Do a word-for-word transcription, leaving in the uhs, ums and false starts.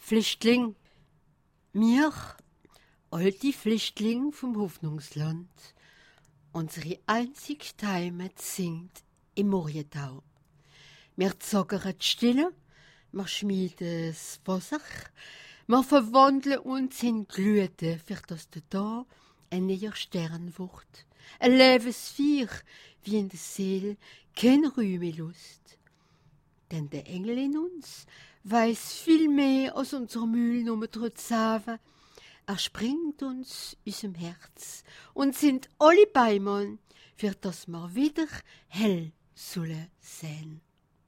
Flüchtling. Mir, alte Flüchtling vom Hoffnungsland. Unsere einzige Heimat singt im Morientau. Wir zockern die Stille, wir schmieden das Wasser, wir verwandeln uns in Glüte, für das du da ein neuer Stern wird. Ein Lebensfeier, wie in der Seele, kein Rühme Lust. Denn der Engel in uns weiß viel mehr als unser Mühl nur trotz Save. Er springt uns unserem Herz und sind alle Beimann, für das wir wieder hell sollen sein.